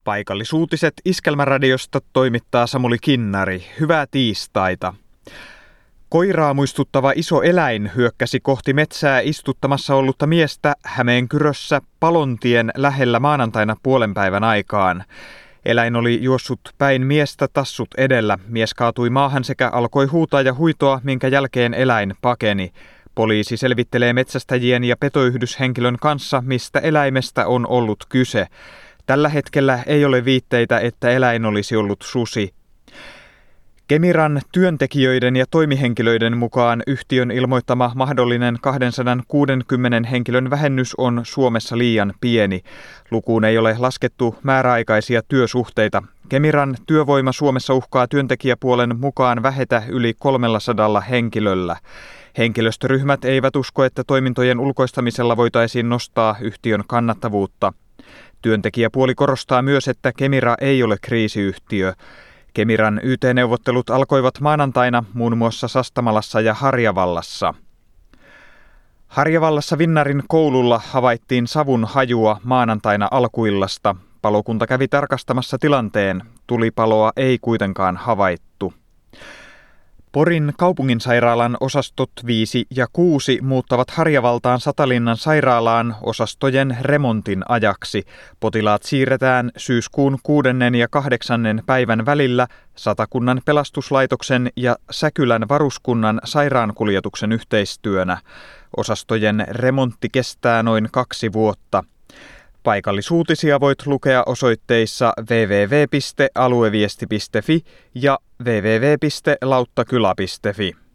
Paikallisuutiset Iskelmäradiosta toimittaa Samuli Kinnari. Hyvää tiistaita. Koiraa muistuttava iso eläin hyökkäsi kohti metsää istuttamassa ollutta miestä Hämeenkyrössä Palontien lähellä maanantaina puolenpäivän aikaan. Eläin oli juossut päin miestä tassut edellä. Mies kaatui maahan sekä alkoi huutaa ja huitoa, minkä jälkeen eläin pakeni. Poliisi selvittelee metsästäjien ja petoyhdyshenkilön kanssa, mistä eläimestä on ollut kyse. Tällä hetkellä ei ole viitteitä, että eläin olisi ollut susi. Kemiran työntekijöiden ja toimihenkilöiden mukaan yhtiön ilmoittama mahdollinen 260 henkilön vähennys on Suomessa liian pieni. Lukuun ei ole laskettu määräaikaisia työsuhteita. Kemiran työvoima Suomessa uhkaa työntekijäpuolen mukaan vähetä yli 300 henkilöllä. Henkilöstöryhmät eivät usko, että toimintojen ulkoistamisella voitaisiin nostaa yhtiön kannattavuutta. Työntekijäpuoli korostaa myös, että Kemira ei ole kriisiyhtiö. Kemiran YT-neuvottelut alkoivat maanantaina muun muassa Sastamalassa ja Harjavallassa. Harjavallassa Vinnarin koululla havaittiin savun hajua maanantaina alkuillasta. Palokunta kävi tarkastamassa tilanteen. Tulipaloa ei kuitenkaan havaittu. Porin kaupunginsairaalan osastot 5 ja 6 muuttavat Harjavaltaan Satalinnan sairaalaan osastojen remontin ajaksi. Potilaat siirretään syyskuun 6. ja 8. päivän välillä Satakunnan pelastuslaitoksen ja Säkylän varuskunnan sairaankuljetuksen yhteistyönä. Osastojen remontti kestää noin 2 vuotta. Paikallisuutisia voit lukea osoitteissa www.alueviesti.fi ja www.lauttakylä.fi.